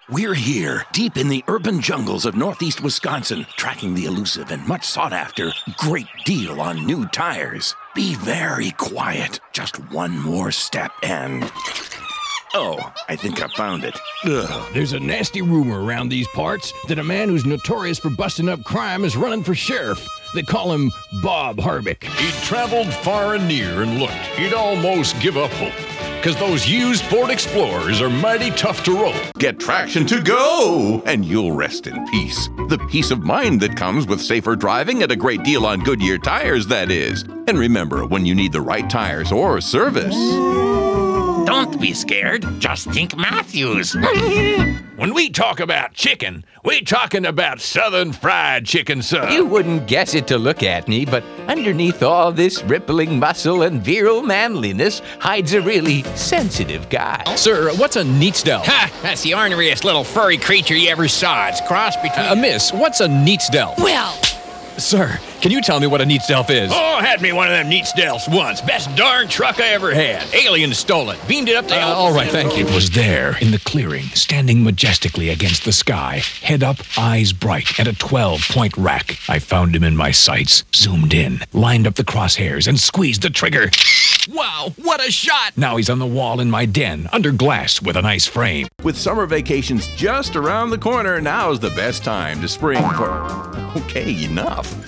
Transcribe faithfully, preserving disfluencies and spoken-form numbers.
We're here, deep in the urban jungles of northeast Wisconsin, tracking the elusive and much sought-after Great Deal on new tires. Be very quiet. Just one more step and... Oh, I think I found it. Ugh. There's a nasty rumor around these parts that a man who's notorious for busting up crime is running for sheriff. They call him Bob Harvick. He'd traveled far and near and looked, he'd almost give up hope. Because those used Ford Explorers are mighty tough to roll. Get traction to go, and you'll rest in peace. The peace of mind that comes with safer driving at a great deal on Goodyear tires, that is. And remember, when you need the right tires or service... Don't be scared. Just think Matthews. When we talk about chicken, we talking about Southern Fried Chicken, sir. You wouldn't guess it to look at me, but underneath all this rippling muscle and virile manliness hides a really sensitive guy. Sir, what's a Neatsdel? Ha! That's the orneriest little furry creature you ever saw. It's cross between... Uh, miss, what's a Neatsdel? Well... Sir, can you tell me what a Neatsdel is? Oh, I had me one of them Neatsdels once. Best darn truck I ever had. Aliens stole it. Beamed it up to... Uh, all right, thank you. It was there, in the clearing, standing majestically against the sky, head up, eyes bright, at a twelve-point rack. I found him in my sights, zoomed in, lined up the crosshairs, and squeezed the trigger. Wow, what a shot! Now he's on the wall in my den, under glass with a nice frame. With summer vacations just around the corner, now's the best time to spring for... Okay, enough.